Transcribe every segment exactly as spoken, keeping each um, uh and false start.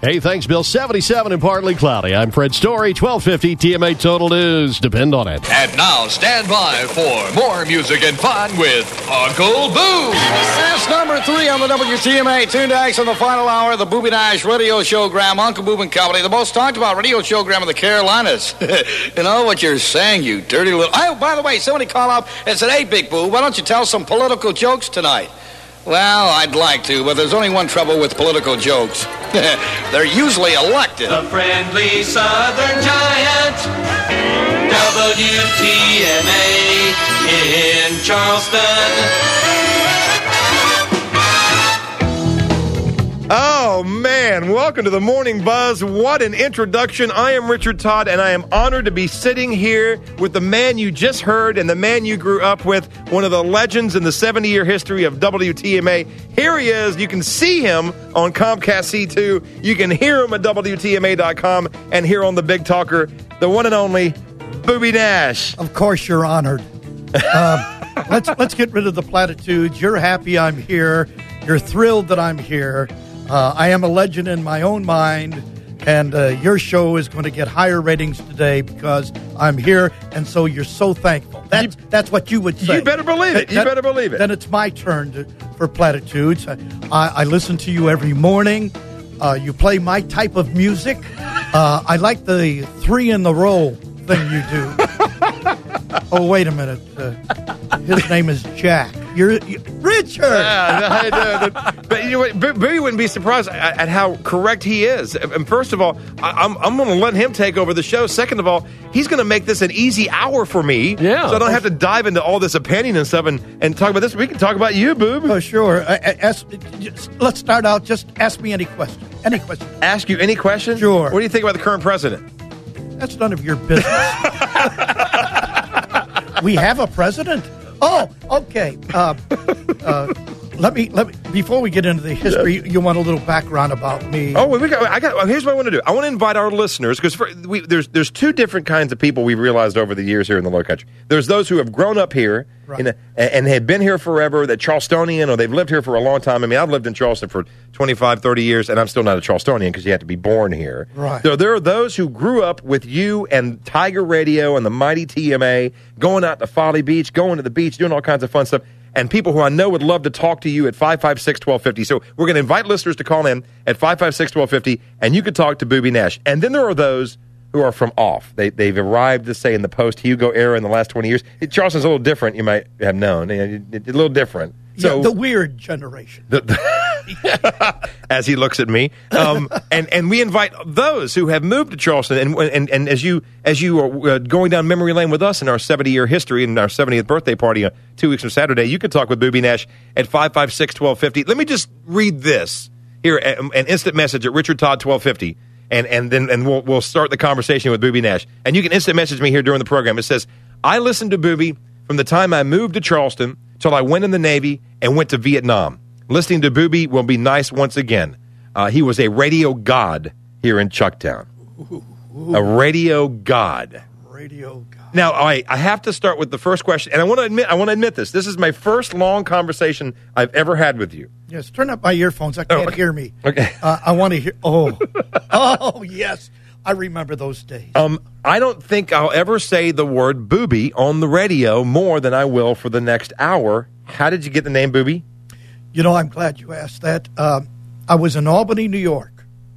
Hey, thanks, Bill. seventy-seven and partly cloudy. I'm Fred Story, twelve fifty T M A Total News. Depend on it. And now stand by for more music and fun with Uncle Boo. That's number three on the W T M A. Tune to X on the final hour of the Booby Dash radio showgram. Uncle Boob and Company, the most talked about radio showgram in the Carolinas. You know what you're saying, you dirty little... Oh, by the way, somebody called up and said, hey, Big Boo, why don't you tell some political jokes tonight? Well, I'd like to, but there's only one trouble with political jokes. They're usually elected. The friendly southern giant, W T M A in Charleston. Oh, man. Welcome to the Morning Buzz. What an introduction. I am Richard Todd, and I am honored to be sitting here with the man you just heard and the man you grew up with, one of the legends in the seventy-year history of W T M A. Here he is. You can see him on Comcast C two. You can hear him at W T M A dot com and here on the Big Talker, the one and only Booby Dash. Of course, you're honored. Um, let's let's get rid of the platitudes. You're happy I'm here. You're thrilled that I'm here. Uh, I am a legend in my own mind, and uh, your show is going to get higher ratings today because I'm here, and so you're so thankful. That's, that's what you would say. You better believe it. You That- better believe it. Then it's my turn to, for platitudes. I, I, I listen to you every morning. Uh, you play my type of music. Uh, I like the three in the row thing you do. Oh, wait a minute. Uh, his name is Jack. You're you, Richard. Yeah, I do. But you know what? B- Booby wouldn't be surprised at, at how correct he is. And first of all, I, I'm I'm going to let him take over the show. Second of all, he's going to make this an easy hour for me. Yeah. So I don't have to dive into all this opinion and stuff and, and talk about this. We can talk about you, Boob. Oh, sure. Uh, ask, just, let's start out. Just ask me any question. Any question. Ask you any question? Sure. What do you think about the current president? That's none of your business. We have a president. Oh, okay. Uh, uh, let me let me before we get into the history. You want a little background about me? Oh, we got. I got. Well, here's what I want to do. I want to invite our listeners because there's there's two different kinds of people we've realized over the years here in the Low Country. There's those who have grown up here Right. in a, and have been here forever, that Charlestonian, or they've lived here for a long time. I mean, I've lived in Charleston for twenty-five, thirty years, and I'm still not a Charlestonian because you have to be born here. Right. So there are those who grew up with you and Tiger Radio and the mighty T M A, going out to Folly Beach, going to the beach, doing all kinds of fun stuff. And people who I know would love to talk to you at five five six, one two five zero. So we're going to invite listeners to call in at five five six, one two five zero, and you can talk to Booby Nash. And then there are those who are from off. They, they've arrived, to say, in the post-Hugo era in the last twenty years. It, Charleston's a little different, you might have known. It, it, a little different. So Yeah, the weird generation. the, the as he looks at me, um, and and we invite those who have moved to Charleston, and and, and as you as you are uh, going down memory lane with us in our seventy year history and our seventieth birthday party uh, two weeks from Saturday, you can talk with Booby Nash at five five six, one two five zero. Let me just read this here, an instant message at Richard Todd twelve fifty, and and then and we'll we'll start the conversation with Booby Nash, and you can instant message me here during the program. It says, I listened to Booby from the time I moved to Charleston till I went in the Navy and went to Vietnam. Listening to Booby will be nice once again. Uh, he was a radio god here in Chucktown. Ooh, ooh. A radio god. Radio guy. Now, I, I have to start with the first question, and I want to admit I want to admit this. This is my first long conversation I've ever had with you. Yes, turn up my earphones. I can't Oh, okay. hear me. Okay. Uh, I want to hear. Oh, oh, yes. I remember those days. Um, I don't think I'll ever say the word booby on the radio more than I will for the next hour. How did you get the name Booby? You know, I'm glad you asked that. Um, I was in Albany, New York.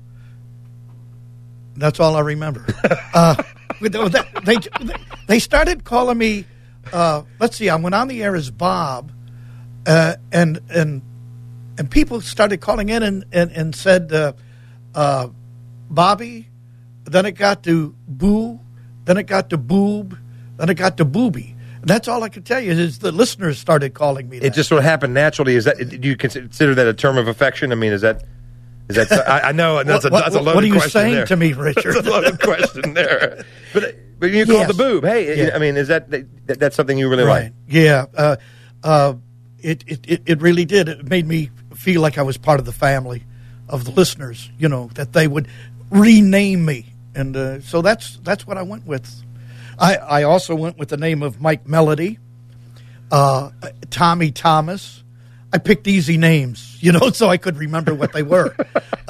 That's all I remember. uh, they, they started calling me, uh, let's see, I went on the air as Bob, uh, and and and people started calling in and, and, and said, uh, uh, Bobby, then it got to Boo, then it got to Boob, then it got to Booby. And that's all I can tell you is the listeners started calling me that. It just sort of happened naturally. Is that, do you consider that a term of affection? I mean, is that, is that, I, I know that's a, what, that's a loaded what are you question saying there. to me, Richard? That's a loaded question there. But, but you called Yes. the boob. Hey, Yeah. I mean, is that, that, that's something you really Right. like? Yeah. Uh, uh, it, it, it, it really did. It made me feel like I was part of the family of the listeners, you know, that they would rename me. And uh, so that's that's what I went with. I, I also went with the name of Mike Melody, uh, Tommy Thomas. I picked easy names, you know, so I could remember what they were. uh,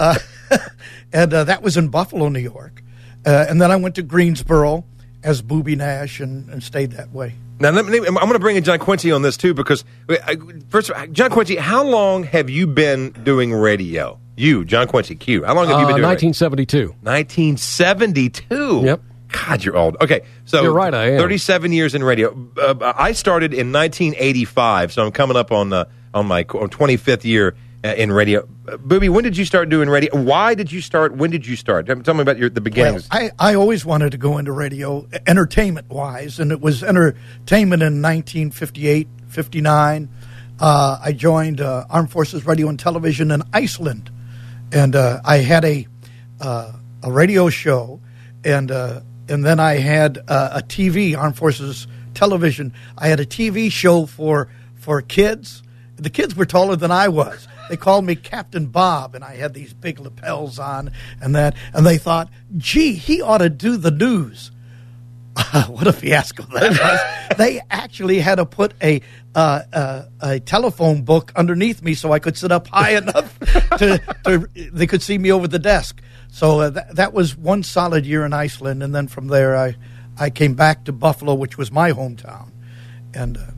and uh, that was in Buffalo, New York. Uh, and then I went to Greensboro as Booby Nash and, and stayed that way. Now, let me, I'm going to bring in John Quincy on this, too, because, first of all, John Quincy, how long have you been doing radio? You, John Quincy, Q. How long have you been uh, doing nineteen seventy-two. radio? nineteen seventy-two? Yep. God, you're old. Okay, so you're right, I am. thirty-seven years in radio. Uh, I started in nineteen eighty-five, so I'm coming up on uh, on my twenty-fifth year uh, in radio. Uh, Booby, when did you start doing radio? Why did you start? When did you start? Tell me about your the beginnings. Well, I, I always wanted to go into radio, entertainment-wise, and it was entertainment in nineteen fifty-eight, fifty-nine. Uh, I joined uh, Armed Forces Radio and Television in Iceland, and uh, I had a uh, a radio show, and uh, and then I had uh, a T V, Armed Forces Television. I had a T V show for for kids. The kids were taller than I was. They called me Captain Bob, and I had these big lapels on and that, and they thought, gee, he ought to do the news. What a fiasco that was. They actually had to put a uh, uh, a telephone book underneath me so I could sit up high enough to, to they could see me over the desk. So uh, th- that was one solid year in Iceland, and then from there I I came back to Buffalo, which was my hometown, and uh,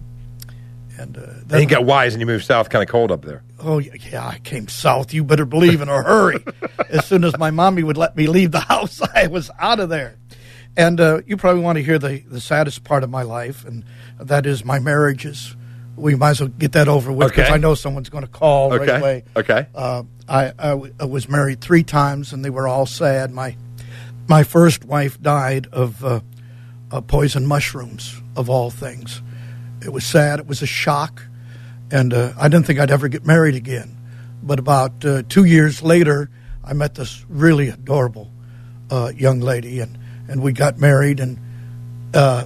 and uh, then and you got wise and you moved south, kind of cold up there. Oh yeah, I came south. You better believe in a hurry. As soon as my mommy would let me leave the house, I was out of there. And uh, you probably want to hear the, the saddest part of my life, and that is my marriages. We might as well get that over with because okay. I know someone's going to call okay. right away. Okay. Uh, I, I, w- I was married three times, and they were all sad. My my first wife died of uh, uh, poison mushrooms, of all things. It was sad. It was a shock, and uh, I didn't think I'd ever get married again. But about uh, two years later, I met this really adorable uh, young lady, and And we got married, and uh,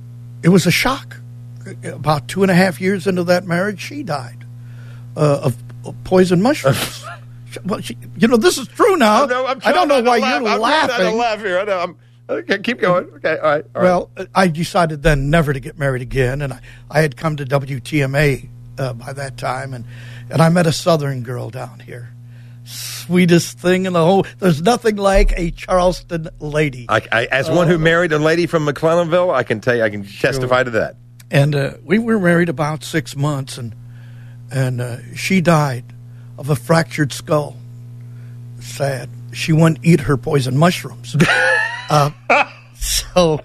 it was a shock. About two and a half years into that marriage, she died uh, of, of poison mushrooms. Well, she, you know, this is true now. I, know, I'm I don't know why laugh. you're I'm laughing. trying to laugh here. I know. I'm, okay, keep going. Okay, all right. All well, right. I decided then never to get married again, and I, I had come to W T M A uh, by that time, and, and I met a Southern girl down here. Sweetest thing in the whole. There's nothing like a Charleston lady. I, I, as one who married a lady from McClellanville, I can tell you, I can testify to that. And uh, we were married about six months, and and uh, she died of a fractured skull. Sad. She wouldn't eat her poison mushrooms. uh, so,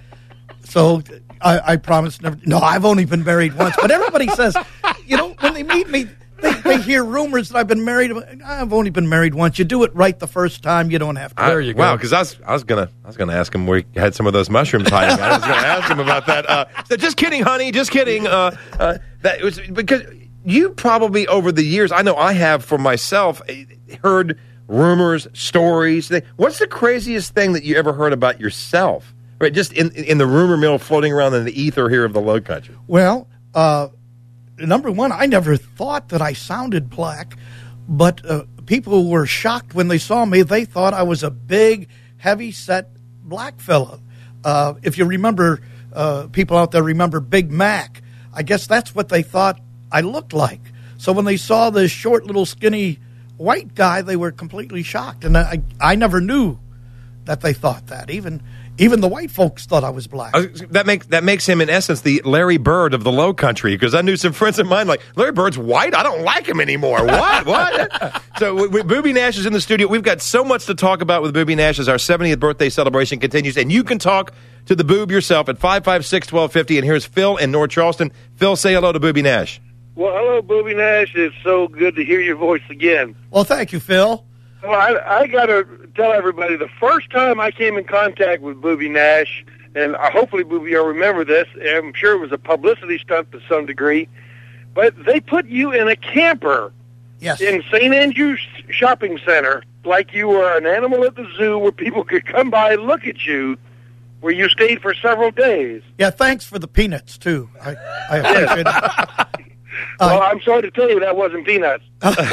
so I, I promised never. No, I've only been married once. But everybody says, you know, when they meet me. They, they hear rumors that I've been married. I've only been married once. You do it right the first time. You don't have to. I, there you go. Wow, because I was, I was gonna, I was gonna ask him where he had some of those mushrooms hiding. I was gonna ask him about that. Uh, so just kidding, honey. Just kidding. Uh, uh, that was because you probably over the years. I know I have for myself heard rumors, stories. What's the craziest thing that you ever heard about yourself? Right, just in in the rumor mill floating around in the ether here of the Low Country. Well. Uh, Number one, I never thought that I sounded black, but uh, people were shocked when they saw me. They thought I was a big, heavy-set black fella. Uh, if you remember, uh, people out there remember Big Mac, I guess that's what they thought I looked like. So when they saw this short, little, skinny white guy, they were completely shocked. And I, I never knew that they thought that. Even even the white folks thought I was black. Uh, that makes that makes him, in essence, the Larry Bird of the Low Country. Because I knew some friends of mine like Larry Bird's white. I don't like him anymore. What? What? So we, we, Booby Nash is in the studio. We've got so much to talk about with Booby Nash as our seventieth birthday celebration continues. And you can talk to the Boob yourself at five five six, one two five zero. And here's Phil in North Charleston. Phil, say hello to Booby Nash. Well, hello, Booby Nash. It's so good to hear your voice again. Well, thank you, Phil. Well, I, I got to tell everybody, the first time I came in contact with Booby Nash, and uh, hopefully, Booby, you'll remember this, I'm sure it was a publicity stunt to some degree, but they put you in a camper yes. in Saint Andrew's Shopping Center like you were an animal at the zoo where people could come by and look at you, where you stayed for several days. Yeah, thanks for the peanuts, too. I, I appreciate it. Well, uh, I'm sorry to tell you that wasn't peanuts.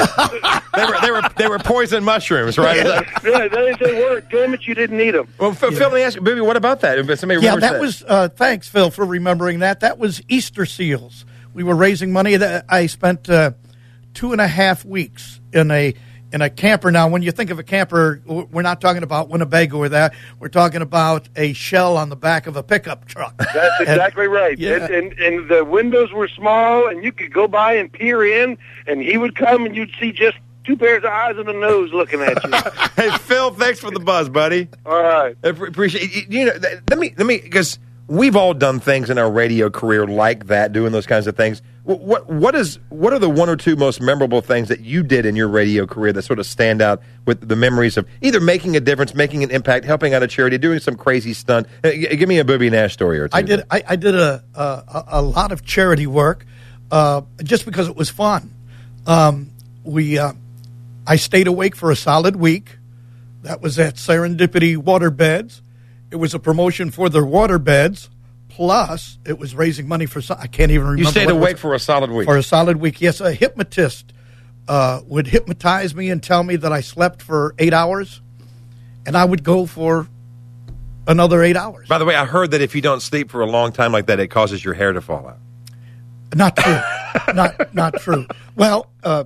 they were they were they were poison mushrooms, right? Yeah, yeah, they, they were. Damn it, you didn't need them. Well, Phil, yeah. Phil, let me ask you, Booby, what about that? If somebody yeah, remembers that, that was. Uh, thanks, Phil, for remembering that. That was Easter seals. We were raising money. That I spent uh, two and a half weeks in a in a camper. Now, when you think of a camper, we're not talking about Winnebago or that. We're talking about a shell on the back of a pickup truck. That's exactly and, right. Yeah. And, and, and the windows were small, and you could go by and peer in, and he would come, and you'd see just two pairs of eyes and a nose looking at you. Hey, Phil, thanks for the buzz, buddy. All right. I appreciate you know, let me, let me, because we've all done things in our radio career like that, doing those kinds of things. What what is what are the one or two most memorable things that you did in your radio career that sort of stand out with the memories of either making a difference, making an impact, helping out a charity, doing some crazy stunt? Uh, give me a Booby Nash story or two. I did I, I did a, a a lot of charity work uh, just because it was fun. Um, we uh, I stayed awake for a solid week. That was at Serendipity Waterbeds. It was a promotion for their waterbeds. Plus, it was raising money for some, I can't even remember. You stayed awake for a solid week? For a solid week, yes. A hypnotist uh, would hypnotize me and tell me that I slept for eight hours, and I would go for another eight hours. By the way, I heard that if you don't sleep for a long time like that, it causes your hair to fall out. Not true. not not true. Well, uh,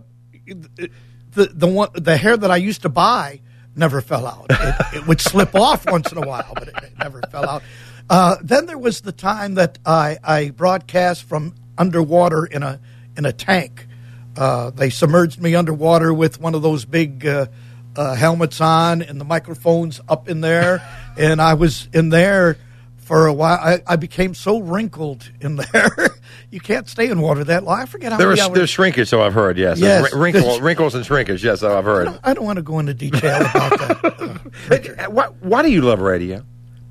the the one the hair that I used to buy never fell out. It, it would slip off once in a while, but it, it never fell out. Uh, then there was the time that I, I broadcast from underwater in a in a tank. Uh, they submerged me underwater with one of those big uh, uh, helmets on and the microphones up in there, and I was in there for a while. I, I became so wrinkled in there. You can't stay in water that long. I forget how there many was, hours. There's shrinkage, so I've heard, yes. Yes. Wrinkle, wrinkles and shrinkage, yes, so I've heard. I don't, I don't want to go into detail about that. Uh, why, why do you love radio?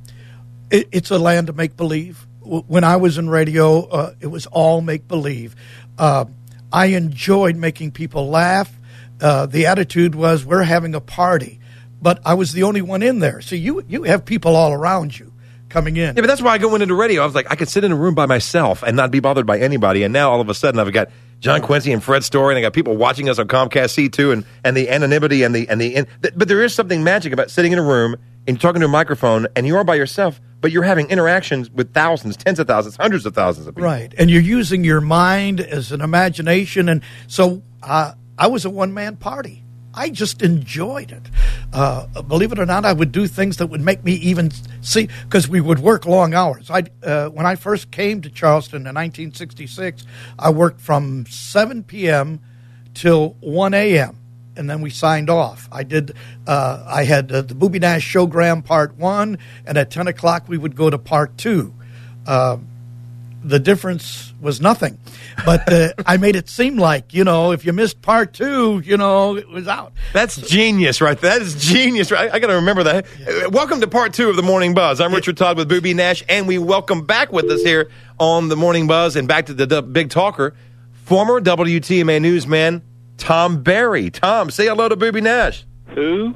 It, it's a land of make-believe. When I was in radio, uh, it was all make-believe. Uh, I enjoyed making people laugh. Uh, the attitude was, we're having a party. But I was the only one in there. So you you have people all around you coming in. Yeah, but that's why I go into radio. I was like, I could sit in a room by myself and not be bothered by anybody. And now all of a sudden I've got John Quincy and Fred Story, and I got people watching us on Comcast C two, and, and the anonymity and the and the. And, but there is something magic about sitting in a room and talking to a microphone, and you are by yourself, but you're having interactions with thousands, tens of thousands, hundreds of thousands of people. Right, and you're using your mind as an imagination, and so uh, I was a one-man party. I just enjoyed it. Uh, believe it or not, I would do things that would make me even see, because we would work long hours. I uh, when I first came to Charleston in nineteen sixty-six, I worked from seven p.m. till one a.m., and then we signed off. I did. Uh, I had uh, the Booby Nash Showgram Part One, and at ten o'clock we would go to Part Two. Uh, the difference was nothing, but uh, I made it seem like, you know, if you missed Part Two, you know, it was out. That's genius, right? That is genius, right? I, I got to remember that. Yeah. Welcome to Part Two of the Morning Buzz. I'm Richard Todd with Booby Nash, and we welcome back with us here on the Morning Buzz and back to the, the Big Talker, former W T M A newsman Tom Barry. Tom, say hello to Booby Nash. Who?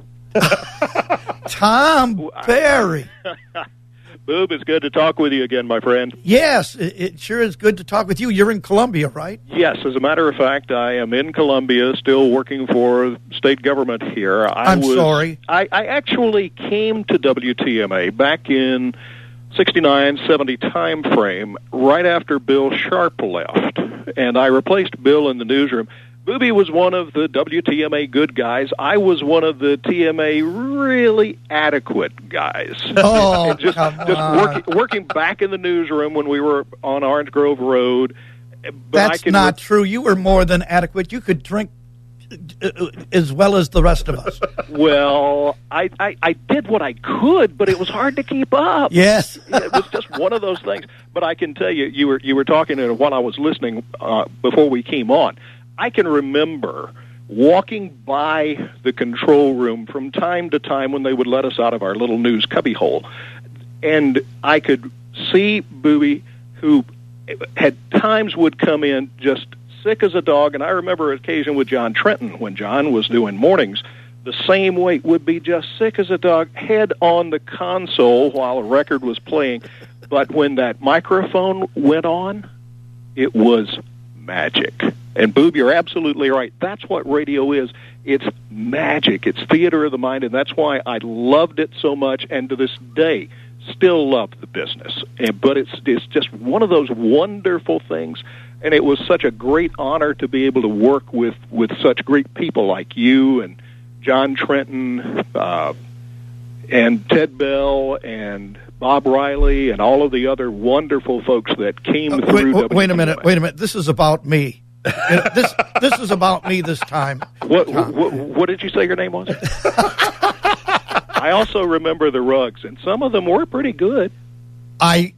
Tom Barry. Boob, it's good to talk with you again, my friend. Yes, it, it sure is good to talk with you. You're in Columbia, right? Yes, as a matter of fact, I am in Columbia, still working for state government here. I I'm was, sorry. I, I actually came to W T M A back in sixty-nine, seventy time frame, right after Bill Sharp left, and I replaced Bill in the newsroom. Booby was one of the W T M A good guys. I was one of the T M A really adequate guys. Oh, just come just on. working, working back in the newsroom when we were on Orange Grove Road. But That's I can not re- true. You were more than adequate. You could drink uh, as well as the rest of us. Well, I, I, I did what I could, but it was hard to keep up. Yes. It was just one of those things. But I can tell you, you were you were talking uh, while I was listening uh, before we came on. I can remember walking by the control room from time to time when they would let us out of our little news cubbyhole, and I could see Booby, who had times would come in just sick as a dog, and I remember an occasion with John Trenton when John was doing mornings, the same way, would be just sick as a dog, head on the console while a record was playing, but when that microphone went on, it was magic. And Boob, you're absolutely right. That's what radio is. It's magic. It's theater of the mind, and that's why I loved it so much, and to this day, still love the business. And, but it's it's just one of those wonderful things, and it was such a great honor to be able to work with, with such great people like you and John Trenton, uh, and Ted Bell, and Bob Riley, and all of the other wonderful folks that came Uh, through. wait, wait, wait a W T M A. minute. Wait a minute. This is about me. You know, this this is about me this time. What, what, what did you say your name was? I also remember the rugs, and some of them were pretty good. I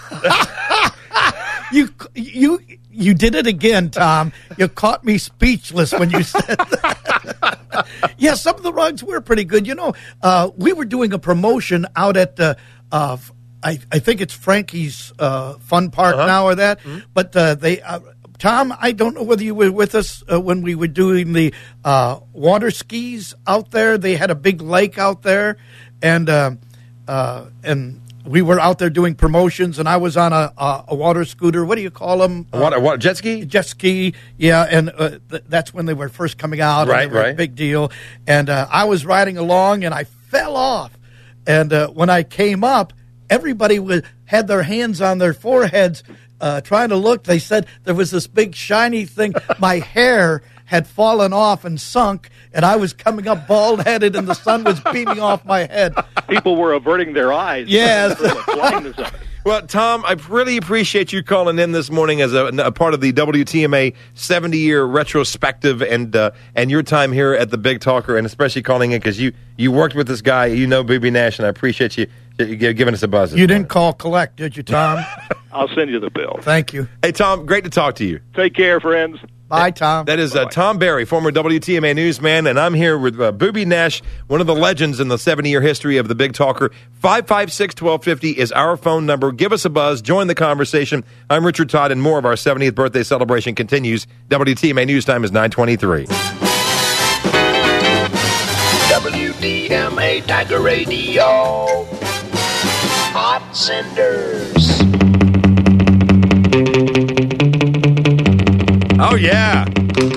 you you you did it again, Tom. You caught me speechless when you said that. Yeah, some of the rugs were pretty good. You know, uh, we were doing a promotion out at uh, uh, I I think it's Frankie's uh, Fun Park Uh-huh. now or that, Mm-hmm. but uh, they. Uh, Tom, I don't know whether you were with us uh, when we were doing the uh, water skis out there. They had a big lake out there, and uh, uh, and we were out there doing promotions. And I was on a, a, a water scooter. What do you call them? A what, a what, jet ski? Jet ski, yeah. And uh, th- that's when they were first coming out. Right, and they were a right. big deal. And uh, I was riding along, and I fell off. And uh, when I came up, everybody was, had their hands on their foreheads. Uh, trying to look, they said there was this big shiny thing. My hair had fallen off and sunk, and I was coming up bald-headed, and the sun was beaming off my head. People were averting their eyes. Yes. For the blindness of it. Well, Tom, I really appreciate you calling in this morning as a, a part of the W T M A seventy-year retrospective, and uh, and your time here at the Big Talker, and especially calling in because you, you worked with this guy, you know Booby Nash, and I appreciate you, you giving us a buzz. this You didn't morning. call collect, did you, Tom? I'll send you the bill. Thank you. Hey, Tom, great to talk to you. Take care, friends. Bye, Tom. That is uh, Tom Barry, former W T M A newsman, and I'm here with uh, Booby Nash, one of the legends in the seventy-year history of the Big Talker. five five six, one two five zero is our phone number. Give us a buzz. Join the conversation. I'm Richard Todd, and more of our seventieth birthday celebration continues. W T M A News Time is nine twenty-three. W T M A Tiger Radio. Hot Cinders. Oh, yeah.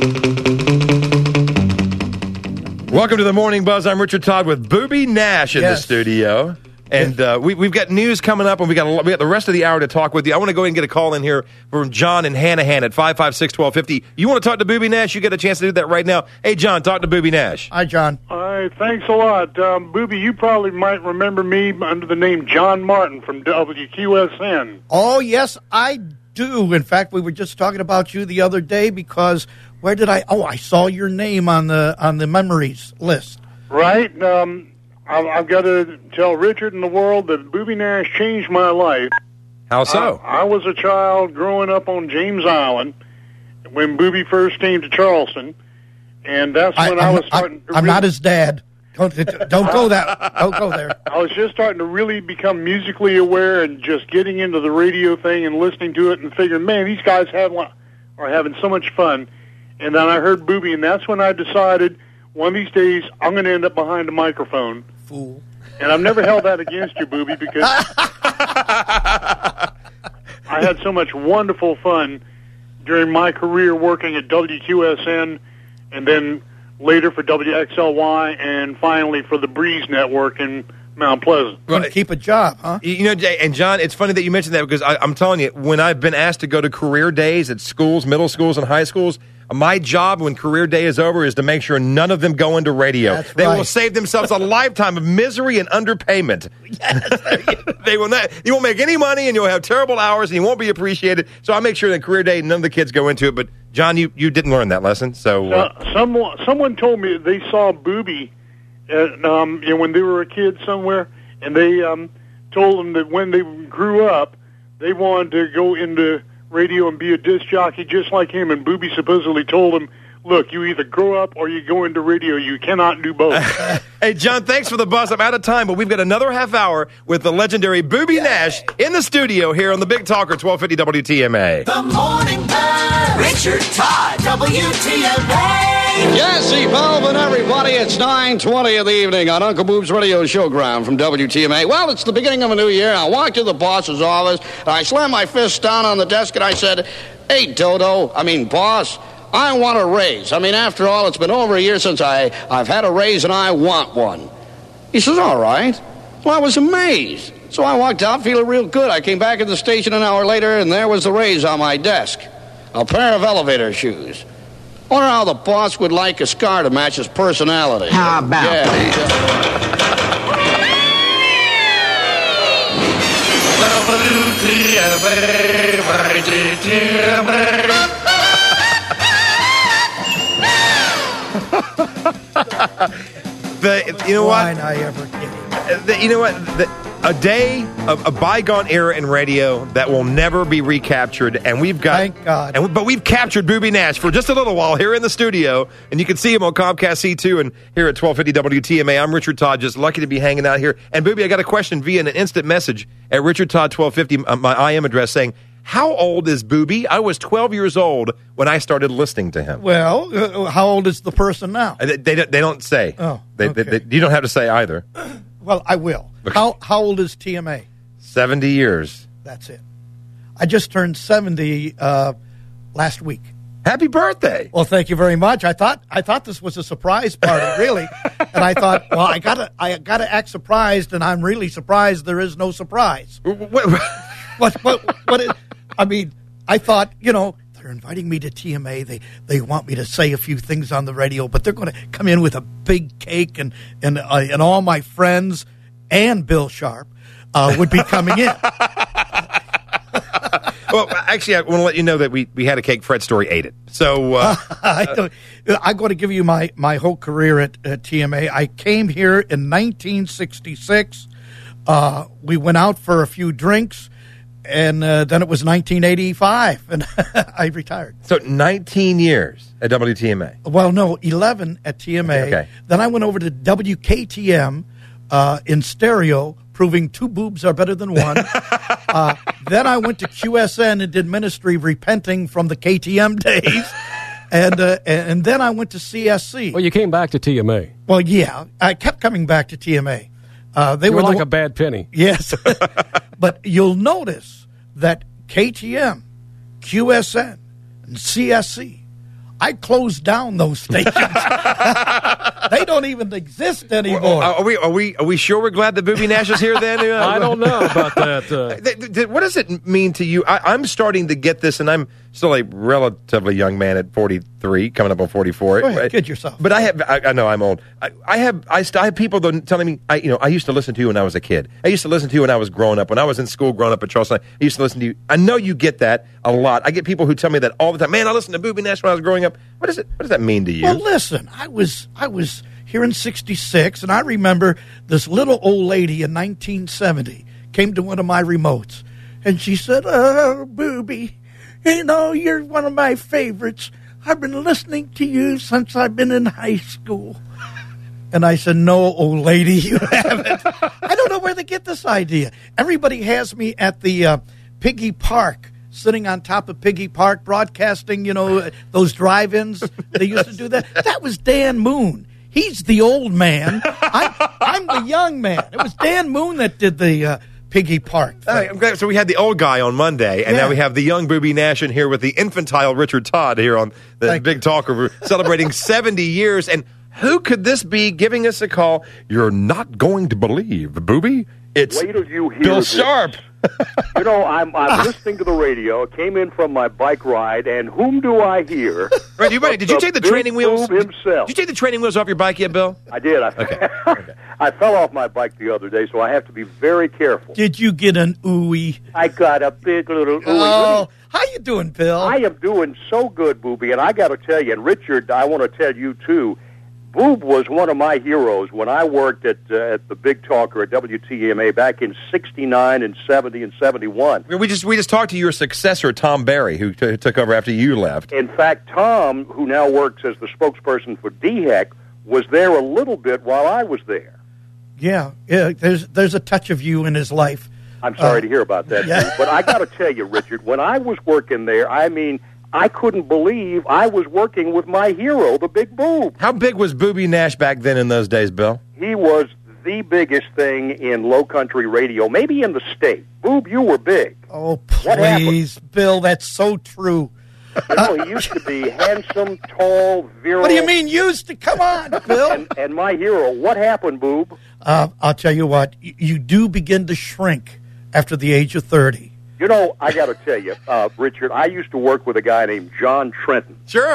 Welcome to the Morning Buzz. I'm Richard Todd with Booby Nash in Yes. the studio. And uh, we, we've got news coming up, and we got a, we got the rest of the hour to talk with you. I want to go ahead and get a call in here from John and Hanahan at five five six, one two five zero. You want to talk to Booby Nash? You get a chance to do that right now. Hey, John, talk to Booby Nash. Hi, John. All right, thanks a lot. Um, Booby, you probably might remember me under the name John Martin from W Q S N. Oh, yes, I do. In fact, we were just talking about you the other day because where did I? Oh, I saw your name on the on the memories list. Right? Um, I've, I've got to tell Richard and the world that Booby Nash changed my life. How so? I, I was a child growing up on James Island when Booby first came to Charleston, and that's when I, I'm, was starting I, to I'm really- not his dad. Don't don't go that. Don't go there. I was just starting to really become musically aware and just getting into the radio thing and listening to it and figuring, man, these guys have one, are having so much fun. And then I heard Booby, and that's when I decided one of these days I'm going to end up behind a microphone. Fool. And I've never held that against you, Booby, because I had so much wonderful fun during my career working at W Q S N and then later for W X L Y and finally for the Breeze Network in Mount Pleasant. Couldn't keep a job, huh? You know, Jay, and John, it's funny that you mentioned that because I, I'm telling you, when I've been asked to go to career days at schools, middle schools, and high schools, my job when career day is over is to make sure none of them go into radio. That's they right. will save themselves a lifetime of misery and underpayment. Yes. They will not. You won't make any money, and you'll have terrible hours, and you won't be appreciated. So I make sure that career day, none of the kids go into it. But John, you, you didn't learn that lesson. So uh, Uh, someone someone told me they saw Booby at, um, you know, when they were a kid somewhere, and they um, told them that when they grew up, they wanted to go into radio and be a disc jockey just like him. And Booby supposedly told him, look, you either grow up or you go into radio. You cannot do both. Hey, John, thanks for the buzz. I'm out of time, but we've got another half hour with the legendary Booby Nash in the studio here on the Big Talker, twelve fifty W T M A. The Morning Buzz. Richard Todd, W T M A. Yes, Evolve and everybody, it's nine twenty in the evening on Uncle Boob's radio showground from W T M A. Well, it's the beginning of a new year. I walked to the boss's office, and I slammed my fist down on the desk, and I said, hey, Dodo, I mean, boss, I want a raise. I mean, after all, it's been over a year since I, I've had a raise, and I want one. He says, all right. Well, I was amazed. So I walked out feeling real good. I came back at the station an hour later, and there was the raise on my desk. A pair of elevator shoes. Wonder how the boss would like a scar to match his personality. How about yeah, the, you know Why what? I ever did. The, you know what? The, a day, of a bygone era in radio that will never be recaptured, and we've got. Thank God. And we, but we've captured Booby Nash for just a little while here in the studio, and you can see him on Comcast C two and here at twelve fifty W T M A. I'm Richard Todd, just lucky to be hanging out here. And Booby, I got a question via an instant message at Richard Todd twelve fifty, uh, my I M address, saying, "How old is Booby?" I was twelve years old when I started listening to him. Well, uh, how old is the person now? Uh, They, they, don't- they don't say. Oh, they, okay. they, they, you don't have to say either. Well, I will. How how old is T M A? seventy years. That's it. I just turned seventy uh, last week. Happy birthday. Well, thank you very much. I thought I thought this was a surprise party, really, and I thought, well, I gotta I gotta act surprised, and I'm really surprised there is no surprise. What, What what what? Is, I mean, I thought, you know, they're inviting me to T M A. They they want me to say a few things on the radio, but they're going to come in with a big cake, and and uh, and all my friends and Bill Sharp uh, would be coming in. Well, actually, I want to let you know that we, we had a cake. Fred Story ate it. So uh, I don't, I'm going to give you my, my whole career at, at T M A. I came here in nineteen sixty-six. Uh, we went out for a few drinks, and uh, then it was nineteen eighty-five, and I retired. so nineteen years at W T M A. Well, no, eleven at T M A. Okay. Then I went over to W K T M uh, in stereo, proving two boobs are better than one. uh, then I went to Q S N and did ministry, repenting from the K T M days. And uh, and then I went to C S C. Well, you came back to T M A. Well, yeah, I kept coming back to T M A. Uh, they You were the like one- a bad penny. Yes. But you'll notice that K T M, Q S N, and C S C, I closed down those stations. They don't even exist anymore. Are we are we are we sure we're glad that Booby Nash is here? Then uh, I don't know about that. Uh, Th- th- th- What does it mean to you? I, I'm starting to get this, and I'm still a relatively young man at forty-three, coming up on forty-four. Go ahead, Right? kid yourself. But I have, I, I know I'm old. I, I have, I, st- I have people though telling me, I, you know, I used to listen to you when I was a kid. I used to listen to you when I was growing up. When I was in school, growing up at Charleston, I used to listen to you. I know you get that a lot. I get people who tell me that all the time. Man, I listened to Booby Nash when I was growing up. What is it? What does that mean to you? Well, listen, I was I was here in sixty-six, and I remember this little old lady in nineteen seventy came to one of my remotes, and she said, "Oh, Booby, you know, you're one of my favorites. I've been listening to you since I've been in high school." And I said, "No, old lady, you haven't." I don't know where they get this idea. Everybody has me at the uh, Piggy Park, sitting on top of Piggy Park, broadcasting, you know, those drive-ins. They used to do that. That was Dan Moon. He's the old man. I'm, I'm the young man. It was Dan Moon that did the uh, Piggy Park thing. All right, I'm glad- so we had the old guy on Monday, and Yeah. now we have the young Booby Nash in here with the infantile Richard Todd here on the Thank Big Talker. We're celebrating seventy years, and who could this be giving us a call? You're not going to believe, Booby. It's Wait till you hear Bill this. Sharp. You know, I'm I'm listening to the radio. Came in from my bike ride, and whom do I hear? Right, you, did you The take the big training wheels? boob himself. Did you take the training wheels off your bike yet, Bill? I did. I, Okay. I fell off my bike the other day, so I have to be very careful. Did you get an ooey? I got a big little. ooey. Oh, how you doing, Bill? I am doing so good, Booby, and I got to tell you, and Richard, I want to tell you too. Boob was one of my heroes when I worked at uh, at the Big Talker at W T M A back in sixty-nine and seventy and seventy-one. We just we just talked to your successor, Tom Barry, who t- took over after you left. In fact, Tom, who now works as the spokesperson for D H E C, was there a little bit while I was there. Yeah, yeah. There's there's a touch of you in his life. I'm sorry Uh, to hear about that, yeah. Boob, but I got to tell you, Richard, when I was working there, I mean, I couldn't believe I was working with my hero, the Big Boob. How big was Booby Nash back then in those days, Bill? He was the biggest thing in low country radio, maybe in the state. Boob, you were big. Oh, What happened? please, Bill, that's so true. You know, he used to be handsome, tall, virile. What do you mean used to? Come on, Bill. And, and my hero, what happened, Boob? Uh, I'll tell you what, you, you do begin to shrink after the age of thirty. You know, I got to tell you, uh, Richard, I used to work with a guy named John Trenton. Sure.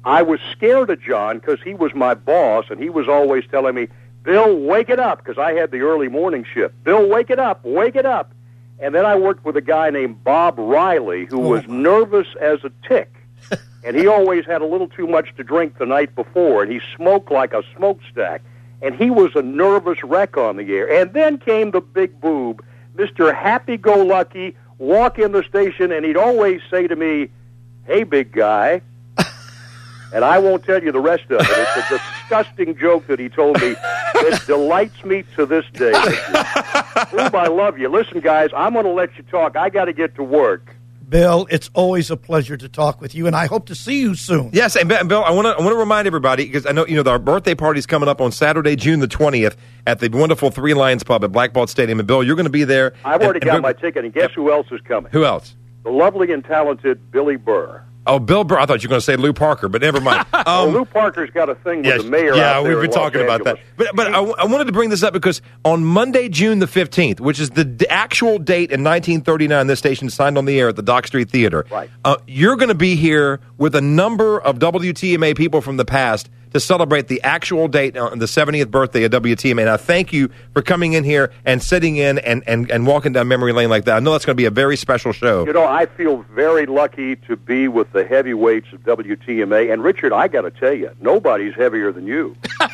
I was scared of John because he was my boss, and he was always telling me, Bill, wake it up, because I had the early morning shift. Bill, wake it up, wake it up. And then I worked with a guy named Bob Riley, who was nervous as a tick. And he always had a little too much to drink the night before, and he smoked like a smokestack. And he was a nervous wreck on the air. And then came the big boob, Mister Happy-Go-Lucky, walk in the station, and he'd always say to me, hey, big guy. And I won't tell you the rest of it. It's a disgusting joke that he told me. It delights me to this day. Boob, I love you. Listen, guys, I'm going to let you talk. I got to get to work. Bill, it's always a pleasure to talk with you, and I hope to see you soon. Yes, and Bill, I want to I want to remind everybody, because I know you know our birthday party is coming up on Saturday, June the twentieth, at the wonderful Three Lions Pub at Blackball Stadium. And Bill, you're going to be there. I've already and, got and my ticket, and guess who else is coming? Who else? The lovely and talented Billy Burr. Oh, Bill Burr. I thought you were going to say Lou Parker, but never mind. Um, well, Lou Parker's got a thing with yes, the mayor Yeah, out there we've been in talking Los about Angeles. that. But but I, I wanted to bring this up because on Monday, June the fifteenth, which is the d- actual date in nineteen thirty-nine, this station signed on the air at the Dock Street Theater, right. uh, you're going to be here with a number of W T M A people from the past to celebrate the actual date on the seventieth birthday of W T M A. And I thank you for coming in here and sitting in and, and, and walking down memory lane like that. I know that's going to be a very special show. You know, I feel very lucky to be with the heavyweights of W T M A. And, Richard, I got to tell you, nobody's heavier than you. uh,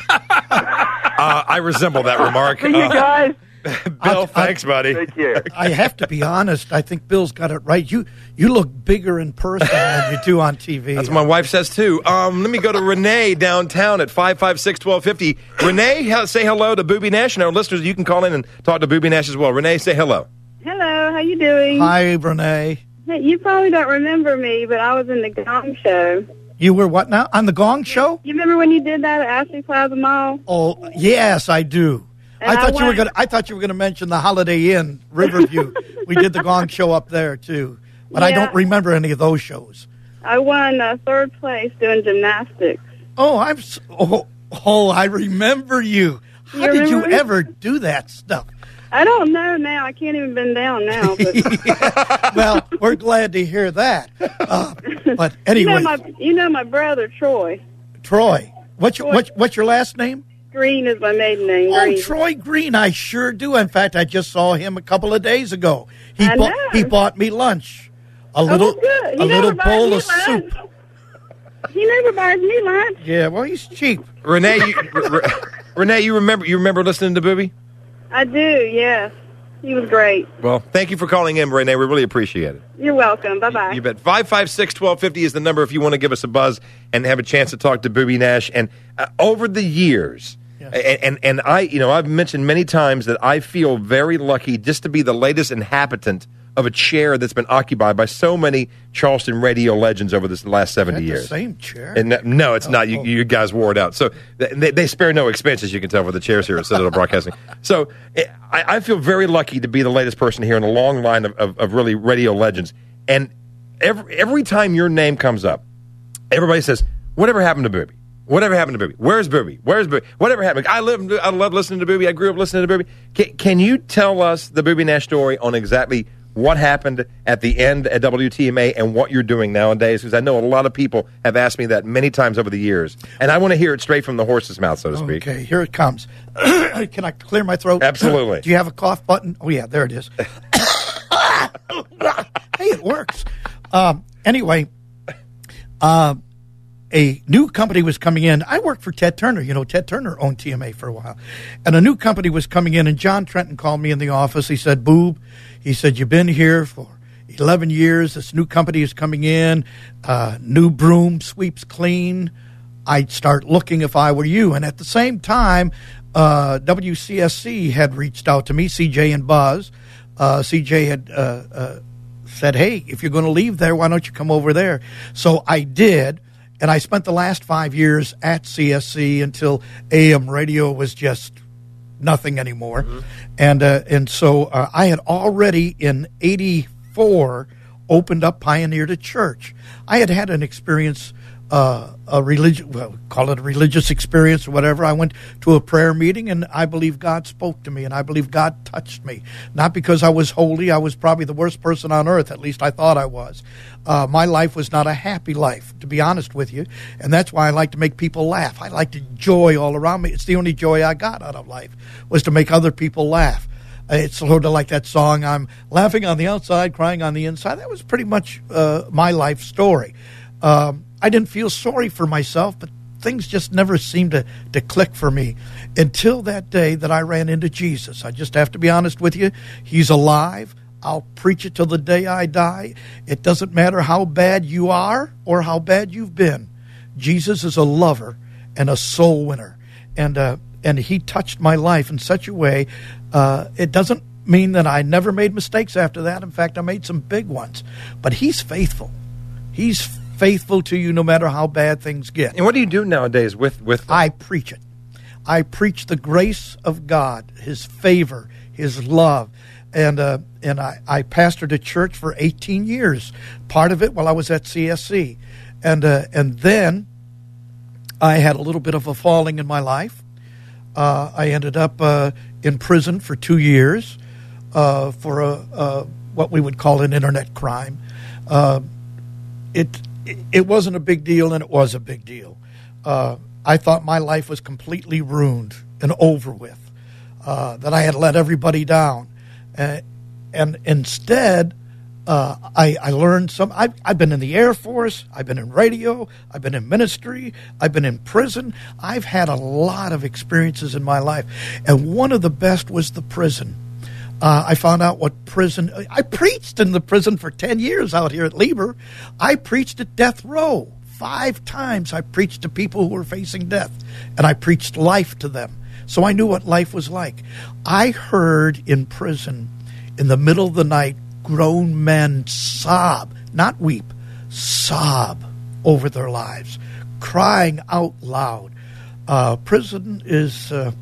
I resemble that remark. See you guys. Bill, thanks, buddy. Take care. I have to be honest. I think Bill's got it right. You you look bigger in person than you do on T V. That's what my wife says, too. Um, let me go to Renee downtown at five five six, one two five zero. Renee, he- say hello to Booby Nash. And our listeners, you can call in and talk to Booby Nash as well. Renee, say hello. Hello, how you doing? Hi, Renee. Hey, you probably don't remember me, but I was in the Gong Show. You were what now? On the Gong Show? You remember when you did that at Ashley Plaza Mall? Oh, yes, I do. And I thought I you were went- going. I thought you were going to mention the Holiday Inn, Riverview. We did the Gong Show up there too, but I Yeah. don't remember any of those shows. I won uh, third place doing gymnastics. Oh, I'm. s- Oh, oh, I remember you. How You did you remember me? ever do that stuff? I don't know now. I can't even bend down now. But Well, we're glad to hear that. Uh, but you know anyway, my you know my brother Troy Troy, what's your what's, what's your last name? Green is my maiden name. Oh, Green. Troy Green, I sure do. In fact, I just saw him a couple of days ago. He I bought know. he bought me lunch, a little oh, good. He a never little buys bowl me of lunch. soup. He never buys me lunch. Yeah, well, he's cheap. Renee, you, Re- Renee, you remember you remember listening to Booby? I do. Yes, he was great. Well, thank you for calling in, Renee. We really appreciate it. You're welcome. Bye bye. You bet. five five six, one two five zero is the number if you want to give us a buzz and have a chance to talk to Booby Nash. And uh, over the years, and, and and I, you know, I've mentioned many times that I feel very lucky just to be the latest inhabitant of a chair that's been occupied by so many Charleston radio legends over this last seventy Is that years. the same chair? And no, no, it's Oh, not. You, oh. you guys wore it out. So they, they spare no expense, as you can tell, for the chairs here at Citadel Broadcasting. So eh, I, I feel very lucky to be the latest person here in a long line of, of, of really radio legends. And every, every time your name comes up, everybody says, whatever happened to Booby? Whatever happened to Booby? Where's Booby? Where's Booby? Whatever happened? I live. I love listening to Booby. I grew up listening to Booby. Can, can you tell us the Booby Nash story on exactly what happened at the end at W T M A and what you're doing nowadays? Because I know a lot of people have asked me that many times over the years, and I want to hear it straight from the horse's mouth, so to speak. Okay, here it comes. Can I clear my throat? Absolutely. Do you have a cough button? Oh, yeah, there it is. Hey, it works. Um, anyway, uh, a new company was coming in. I worked for Ted Turner. You know, Ted Turner owned T M A for a while. And a new company was coming in, and John Trenton called me in the office. He said, Boob, he said, you've been here for eleven years. This new company is coming in. Uh, new broom sweeps clean. I'd start looking if I were you. And at the same time, uh, W C S C had reached out to me, C J and Buzz. Uh, C J had uh, uh, said, hey, if you're going to leave there, why don't you come over there? So I did. And I spent the last five years at C S C until A M radio was just nothing anymore. Mm-hmm. And uh, and so uh, I had already in eighty-four opened up Pioneer to Church. I had had an experience uh, a religious, well, call it a religious experience or whatever. I went to a prayer meeting, and I believe God spoke to me, and I believe God touched me. Not because I was holy. I was probably the worst person on earth. At least I thought I was. Uh, my life was not a happy life, to be honest with you, and that's why I like to make people laugh. I like to joy all around me. It's the only joy I got out of life, was to make other people laugh. It's sort of like that song, I'm laughing on the outside, crying on the inside. That was pretty much uh, my life story. Um, I didn't feel sorry for myself, but things just never seemed to, to click for me until that day that I ran into Jesus. I just have to be honest with you. He's alive. I'll preach it till the day I die. It doesn't matter how bad you are or how bad you've been. Jesus is a lover and a soul winner. And uh, and he touched my life in such a way. Uh, it doesn't mean that I never made mistakes after that. In fact, I made some big ones. But he's faithful. He's faithful to you no matter how bad things get. And what do you do nowadays with, with them? I preach it. I preach the grace of God, his favor, his love. And uh, and I, I pastored a church for eighteen years. Part of it while I was at C S C. And, uh, and then I had a little bit of a falling in my life. Uh, I ended up uh, in prison for two years uh, for a, a what we would call an internet crime. Uh, it it wasn't a big deal, and it was a big deal. Uh, I thought my life was completely ruined and over with, uh, that I had let everybody down. Uh, and instead, uh, I, I learned some. I've, I've been in the Air Force. I've been in radio. I've been in ministry. I've been in prison. I've had a lot of experiences in my life. And one of the best was the prison. Uh, I found out what prison... I preached in the prison for ten years out here at Lieber. I preached at death row. Five times I preached to people who were facing death. And I preached life to them. So I knew what life was like. I heard in prison, in the middle of the night, grown men sob, not weep, sob over their lives, crying out loud. Uh, prison is... Uh,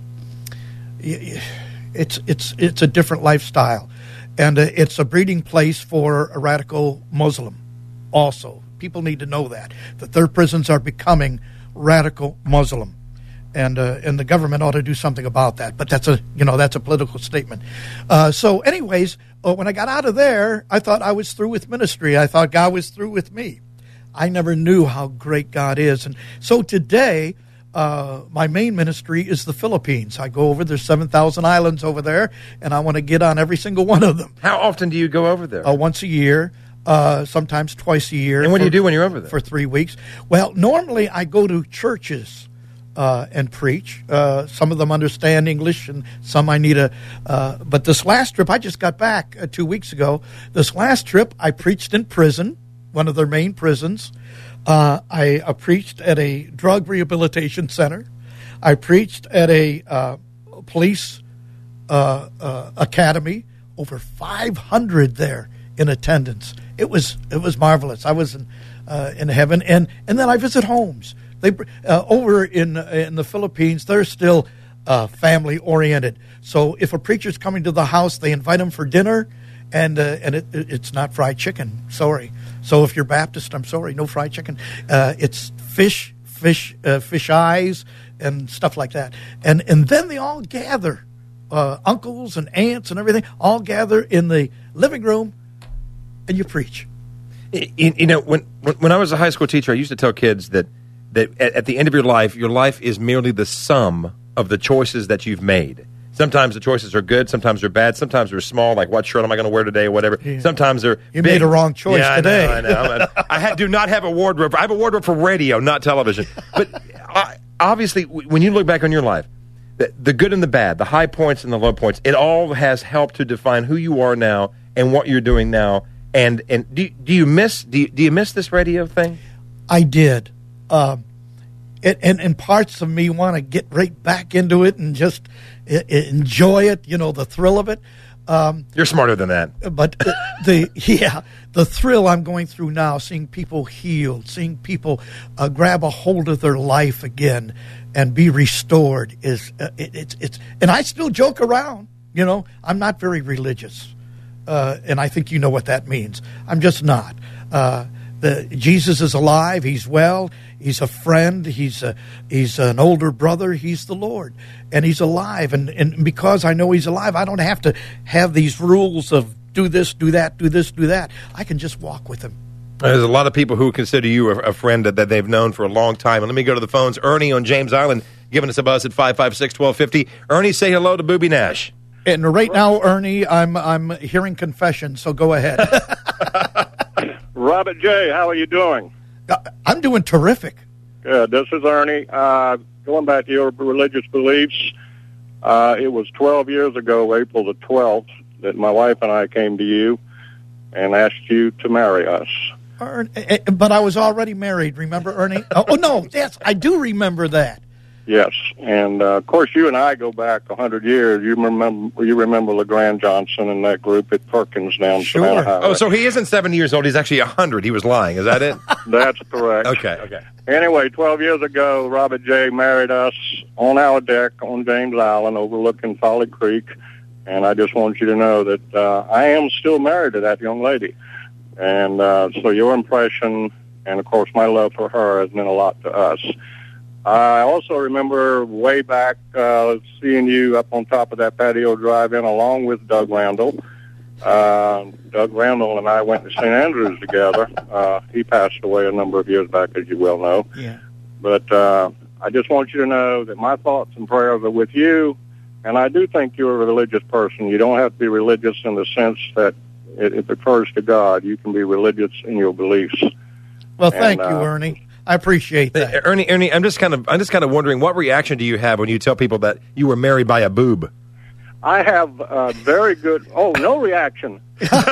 It's it's it's a different lifestyle, and uh, it's a breeding place for a radical Muslim. Also, people need to know that that their prisons are becoming radical Muslim, and uh, and the government ought to do something about that. But that's a you know that's a political statement. Uh, so, anyways, uh, when I got out of there, I thought I was through with ministry. I thought God was through with me. I never knew how great God is, and so today. Uh, my main ministry is the Philippines. I go over, there's seven thousand islands over there, and I want to get on every single one of them. How often do you go over there? Uh, once a year, uh, sometimes twice a year. And what for, do you do when you're over there? For three weeks. Well, normally I go to churches uh, and preach. Uh, some of them understand English, and some I need a... Uh, but this last trip, I just got back uh, two weeks ago. This last trip, I preached in prison, one of their main prisons. Uh, I uh, preached at a drug rehabilitation center. I preached at a uh, police uh, uh, academy. Over five hundred there in attendance. It was it was marvelous. I was in, uh, in heaven, and and then I visit homes. They uh, over in in the Philippines. They're still uh, family oriented. So if a preacher's coming to the house, they invite him for dinner. And uh, and it, it's not fried chicken. Sorry. So if you're Baptist, I'm sorry, no fried chicken. Uh, it's fish, fish, uh, fish eyes, and stuff like that. And and then they all gather, uh, uncles and aunts and everything, all gather in the living room, and you preach. You, you know, when, when when I was a high school teacher, I used to tell kids that that at, at the end of your life, your life is merely the sum of the choices that you've made. Sometimes the choices are good, sometimes they're bad, sometimes they're small, like what shirt am I going to wear today or whatever. Yeah. Sometimes they're You big. made a wrong choice yeah, today. I know, I know. I ha- do not have a wardrobe. I have a wardrobe for radio, not television. But uh, obviously, when you look back on your life, the, the good and the bad, the high points and the low points, it all has helped to define who you are now and what you're doing now. And and do, do you miss do you, do you miss this radio thing? I did. Um, it, and, and parts of me want to get right back into it and just I- enjoy it, you know, the thrill of it. Um, You're smarter than that. But the, the yeah, the thrill I'm going through now, seeing people healed, seeing people uh, grab a hold of their life again and be restored is uh, it, it's it's. And I still joke around, you know. I'm not very religious, uh, and I think you know what that means. I'm just not. Uh, the Jesus is alive. He's well. He's a friend. He's a, he's an older brother. He's the Lord, and he's alive. And, and because I know he's alive, I don't have to have these rules of do this, do that, do this, do that. I can just walk with him. There's a lot of people who consider you a, a friend that, that they've known for a long time. And let me go to the phones. Ernie on James Island giving us a buzz at five five six, one two five zero. Ernie, say hello to Booby Nash. And right now, Ernie, I'm I'm hearing confession, so go ahead. Robert J., how are you doing? I'm doing terrific. Good. This is Ernie. Uh, going back to your religious beliefs, uh, it was twelve years ago, April the twelfth, that my wife and I came to you and asked you to marry us. Ern, but I was already married, remember, Ernie? Oh, oh, no, yes, I do remember that. Yes, and uh, of course, you and I go back a hundred years. You remember, you remember LeGrand Johnson and that group at Perkins down Sure. Savannah Highway. Oh, so he isn't seventy years old. He's actually one hundred. He was lying. Is that it? That's correct. Okay, okay. Anyway, twelve years ago, Robert J. married us on our deck on James Island overlooking Folly Creek, and I just want you to know that uh, I am still married to that young lady. And uh, so your impression, and of course my love for her, has meant a lot to us. I also remember way back uh, seeing you up on top of that patio drive-in along with Doug Randall. Uh, Doug Randall and I went to Saint Andrews together. Uh, he passed away a number of years back, as you well know. Yeah. But uh, I just want you to know that my thoughts and prayers are with you, and I do think you're a religious person. You don't have to be religious in the sense that it, it refers to God. You can be religious in your beliefs. Well, thank And, you, uh, Ernie. I appreciate that. Ernie, Ernie, I'm just kind of, I'm just kind of wondering, what reaction do you have when you tell people that you were married by a boob? I have uh, very good. Oh, no reaction.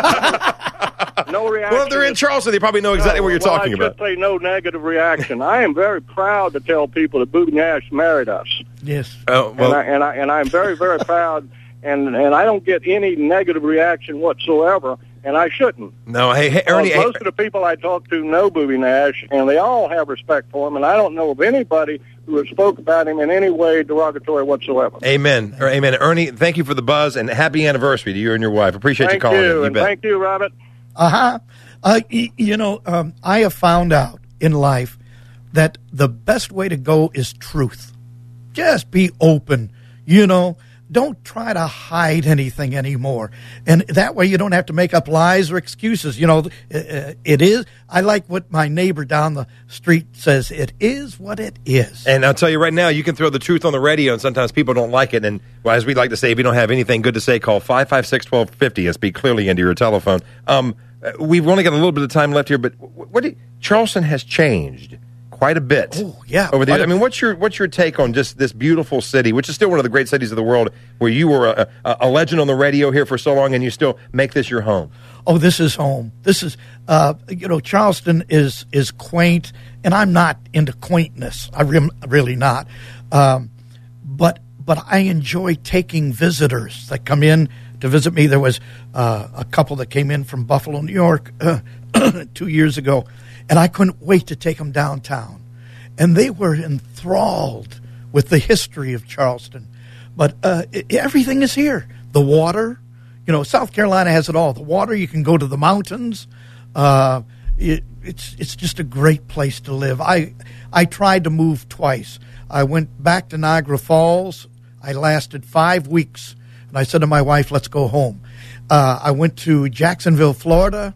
No reaction. Well, if they're in Charleston, they probably know exactly No, what you're well, talking I about. should say no negative reaction. I am very proud to tell people that Booby Nash married us. Yes. Oh, well, and I and I and I'm very very proud, and and I don't get any negative reaction whatsoever, and I shouldn't. no, hey, hey Uh, Ernie, hey, most of the people I talk to know Booby Nash, and they all have respect for him, and I don't know of anybody who has spoke about him in any way derogatory whatsoever. amen, or amen. Ernie, thank you for the buzz, and happy anniversary to you and your wife. Appreciate Thank you calling you, in. You and bet. thank you, Robert. Uh-huh. Uh, y- you know, um, I have found out in life that the best way to go is truth. Just be open, you know. Don't try to hide anything anymore. And that way you don't have to make up lies or excuses. You know, uh, it is, I like what my neighbor down the street says, it is what it is. And I'll tell you right now, you can throw the truth on the radio, and sometimes people don't like it. And well, as we like to say, if you don't have anything good to say, call five five six, one two five zero and speak clearly into your telephone. Um, we've only got a little bit of time left here, but what do you, Charleston has changed quite a bit. Oh, yeah. Over the, quite a I mean, what's your what's your take on just this beautiful city, which is still one of the great cities of the world, where you were a, a, a legend on the radio here for so long, and you still make this your home? Oh, this is home. This is, uh, you know, Charleston is is quaint, and I'm not into quaintness. I rem- really not. Um, but but I enjoy taking visitors that come in to visit me. There was uh, a couple that came in from Buffalo, New York, uh, two years ago, and I couldn't wait to take them downtown. And they were enthralled with the history of Charleston. But uh, it, everything is here. The water, you know, South Carolina has it all. The water, you can go to the mountains. Uh, it, it's it's just a great place to live. I I tried to move twice. I went back to Niagara Falls. I lasted five weeks. And I said to my wife, let's go home. Uh, I went to Jacksonville, Florida.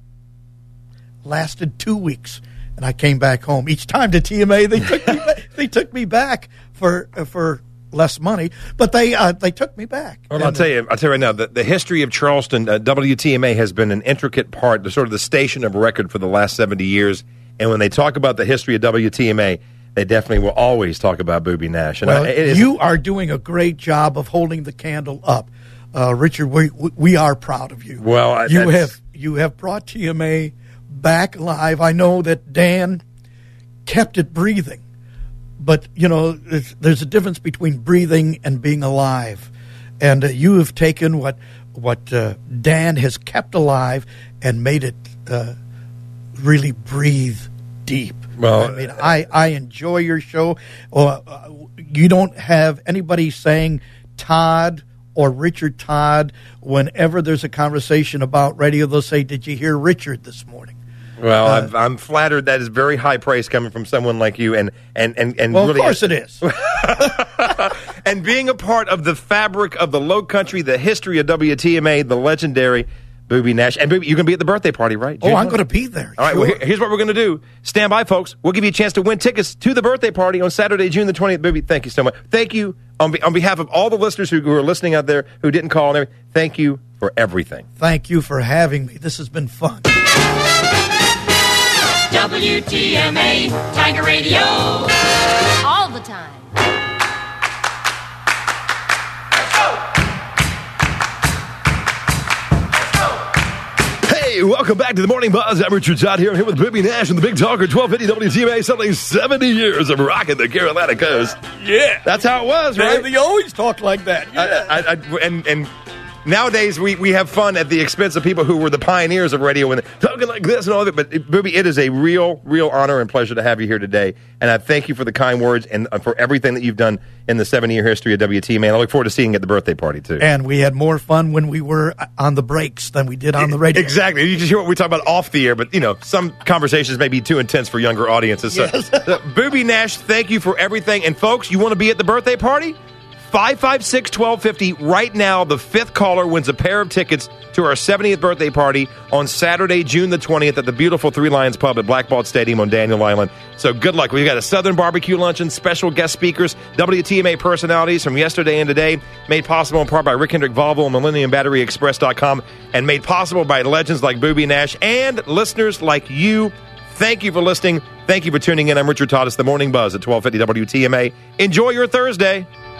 Lasted two weeks, and I came back home. Each time to T M A, they took me back, they took me back for uh, for less money, but they uh, they took me back. Well, And, I'll tell you, I'll tell you right now, the, the history of Charleston, uh, W T M A has been an intricate part, the sort of the station of record for the last seventy years. And when they talk about the history of W T M A, they definitely will always talk about Booby Nash. And well, I, it is, you are doing a great job of holding the candle up, uh, Richard. We we are proud of you. Well, I- you that's- have you have brought T M A back alive. I know that Dan kept it breathing, but you know there's, there's a difference between breathing and being alive, and uh, you have taken what what uh, Dan has kept alive and made it uh, really breathe deep. Well, I mean, I, I enjoy your show. Uh, you don't have anybody saying Todd or Richard Todd. Whenever there's a conversation about radio, they'll say, "Did you hear Richard this morning?" Well, Uh, I'm, I'm flattered. That is very high praise coming from someone like you, and and and, and well, really, of course it is. and being a part of the fabric of the Low Country, the history of W T M A, the legendary Booby Nash. And Booby, you're going to be at the birthday party, right? Oh, June I'm twelfth? going to be there. All right, Sure. well, here- here's what we're going to do. Stand by, folks. We'll give you a chance to win tickets to the birthday party on Saturday, June the twentieth. Booby, thank you so much. Thank you on, be- on behalf of all the listeners who, who are listening out there who didn't call and everything. Thank you for everything. Thank you for having me. This has been fun. W T M A Tiger Radio. All the time. Hey, welcome back to the Morning Buzz. I'm Richard Todd here. I'm here with Booby Nash and the Big Talker, twelve fifty W T M A, something seventy years of rocking the Carolina coast. Yeah. That's how it was, right? They always talk like that. Yeah. I, I, I, and and nowadays we, we have fun at the expense of people who were the pioneers of radio and talking like this and all that. But it, Booby, it is a real, real honor and pleasure to have you here today. And I thank you for the kind words and uh, for everything that you've done in the seventy-year history of W T M A. And I look forward to seeing you at the birthday party, too. And we had more fun when we were on the breaks than we did on the radio. Exactly. You can hear what we talk about off the air, but, you know, some conversations may be too intense for younger audiences. So, Yes. uh, Booby Nash, thank you for everything. And, folks, you want to be at the birthday party? five five six, one two five zero. Right now, the fifth caller wins a pair of tickets to our seventieth birthday party on Saturday, June the twentieth at the beautiful Three Lions Pub at Blackball Stadium on Daniel Island. So good luck. We've got a Southern barbecue luncheon, special guest speakers, W T M A personalities from yesterday and today, made possible in part by Rick Hendrick Volvo and Millennium Battery Express dot com, and made possible by legends like Booby Nash and listeners like you. Thank you for listening. Thank you for tuning in. I'm Richard Todd. It's the Morning Buzz at twelve fifty W T M A. Enjoy your Thursday.